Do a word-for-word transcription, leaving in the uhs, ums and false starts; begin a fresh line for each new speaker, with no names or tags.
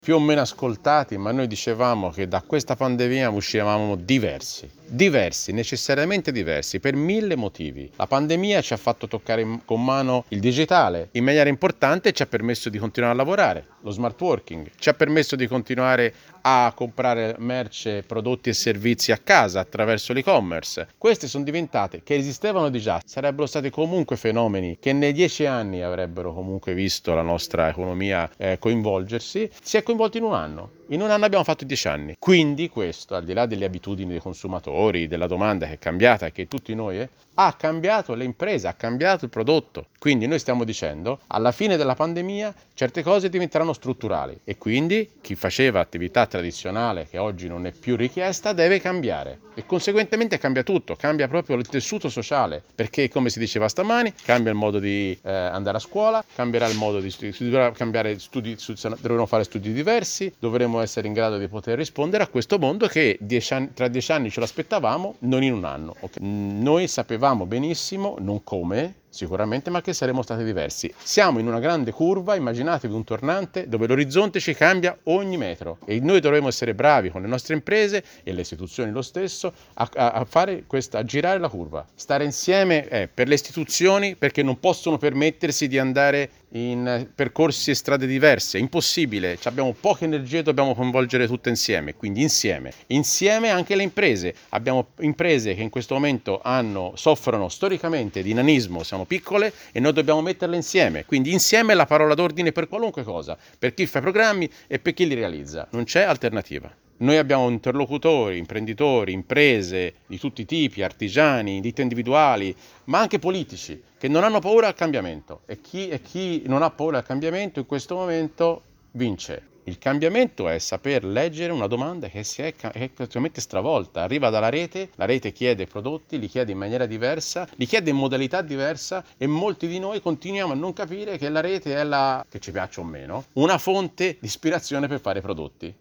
più o meno ascoltati, ma noi dicevamo che da questa pandemia uscivamo diversi, diversi, necessariamente diversi, per mille motivi. La pandemia ci ha fatto toccare con mano il digitale in maniera importante e ci ha permesso di continuare a lavorare. Lo smart working ci ha permesso di continuare a comprare merce, prodotti e servizi a casa attraverso l'e-commerce. Queste sono diventate, che esistevano di già, sarebbero stati comunque fenomeni che nei dieci anni avrebbero comunque visto la nostra economia eh, coinvolgersi. Si è coinvolto in un anno. In un anno abbiamo fatto dieci anni. Quindi questo, al di là delle abitudini dei consumatori, della domanda che è cambiata e che tutti noi eh, ha cambiato le imprese, ha cambiato il prodotto. Quindi noi stiamo dicendo, alla fine della pandemia certe cose diventeranno strutturali e quindi chi faceva attività tradizionale che oggi non è più richiesta deve cambiare e conseguentemente cambia tutto, cambia proprio il tessuto sociale, perché come si diceva stamani cambia il modo di eh, andare a scuola, cambierà il modo di studi- si dovrà cambiare studi, dovremo fare studi diversi, dovremo essere in grado di poter rispondere a questo mondo che dieci anni, tra dieci anni ce l'aspettavamo, non in un anno. Okay? Noi sapevamo benissimo, non come sicuramente, ma che saremmo stati diversi. Siamo in una grande curva, immaginatevi un tornante dove l'orizzonte ci cambia ogni metro e noi dovremo essere bravi con le nostre imprese e le istituzioni lo stesso a, a, a fare questa, a girare la curva. Stare insieme eh, per le istituzioni, perché non possono permettersi di andare in percorsi e strade diverse, è impossibile, abbiamo poche energie, dobbiamo coinvolgere tutte insieme, quindi insieme, insieme anche le imprese, abbiamo imprese che in questo momento hanno, soffrono storicamente di nanismo, siamo piccole e noi dobbiamo metterle insieme, quindi insieme è la parola d'ordine per qualunque cosa, per chi fa i programmi e per chi li realizza, non c'è alternativa. Noi abbiamo interlocutori, imprenditori, imprese di tutti i tipi, artigiani, ditte individuali, ma anche politici, che non hanno paura al cambiamento. E chi, e chi non ha paura al cambiamento in questo momento vince. Il cambiamento è saper leggere una domanda che si è, è praticamente stravolta. Arriva dalla rete, la rete chiede prodotti, li chiede in maniera diversa, li chiede in modalità diversa e molti di noi continuiamo a non capire che la rete è la, che ci piaccia o meno, una fonte di ispirazione per fare prodotti.